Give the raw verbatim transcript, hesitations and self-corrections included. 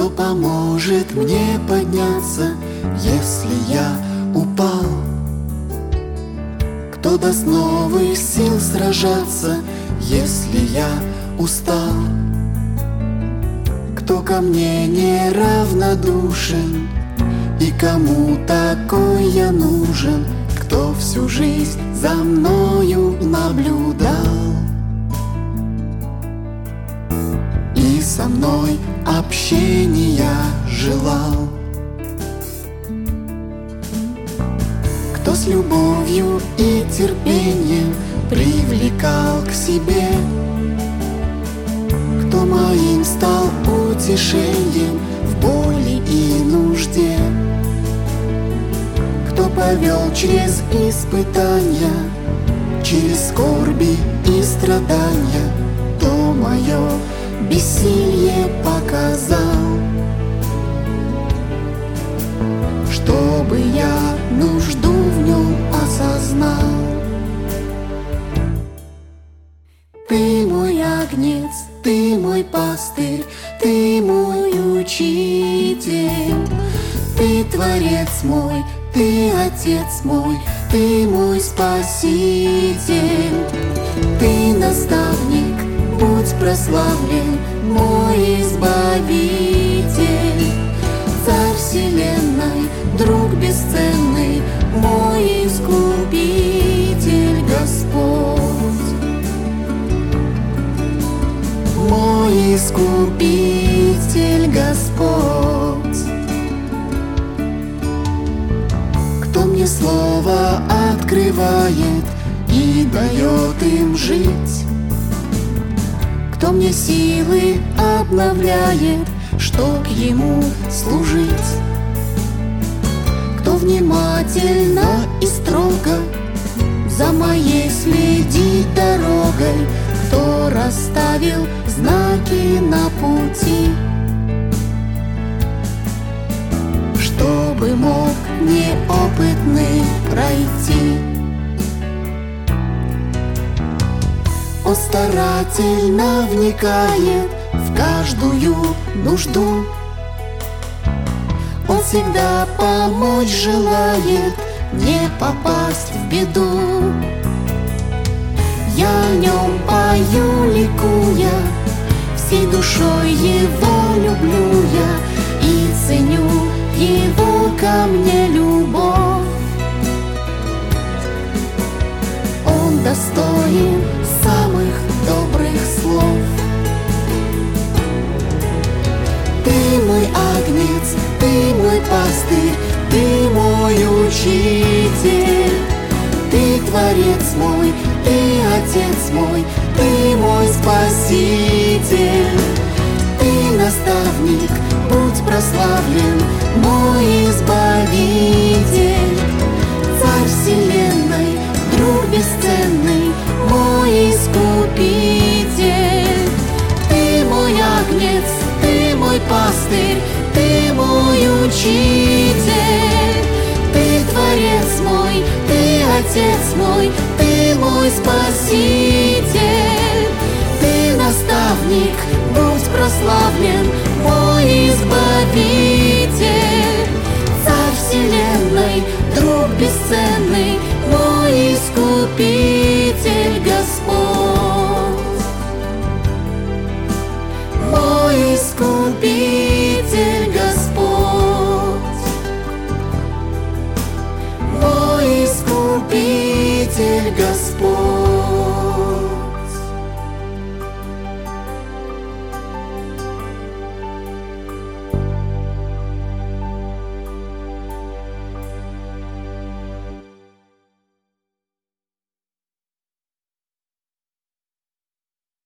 Кто поможет мне подняться, если я упал? Кто даст новых сил сражаться, если я устал? Кто ко мне не равнодушен, и кому такой я нужен? Кто всю жизнь за мною наблюдал и со мной общения желал? Кто с любовью и терпением привлекал к себе? Кто моим стал утешением в боли и нужде? Кто повел через испытания, через скорби и страдания? Кто мое бессилие показал, чтобы я нужду в нем осознал? Ты мой агнец, ты мой пастырь, ты мой учитель, ты творец мой, ты отец мой, ты мой спаситель, ты наставник, будь прославлен, мой избавитель, царь вселенной, друг бесценный, мой искупитель Господь. Мой искупитель Господь. Кто мне слово открывает и дает им жить? Кто мне силы обновляет, чтоб ему служить? Кто внимательно и строго за моей следит дорогой? Кто расставил знаки на пути, чтобы мог неопытный пройти? Он старательно вникает в каждую нужду, он всегда помочь желает, не попасть в беду. Я о нем пою, ликуя, всей душой его люблю я и ценю его ко мне любовь. Он достоин самых добрых слов. Ты мой агнец, ты мой пастырь, ты мой учитель, ты творец мой, ты отец мой, ты мой спаситель, ты наставник, будь прославлен, мой избавитель, царь вселенной, друг бесценный, мой искупитель. Ты мой агнец, ты мой пастырь, ты мой учитель, ты творец мой, ты отец мой, ты мой спаситель, ты наставник, будь прославлен, мой избавитель, царь вселенной, друг бесценный, мой искупитель Господь. Мой искупитель Господь, мой искупитель Господь.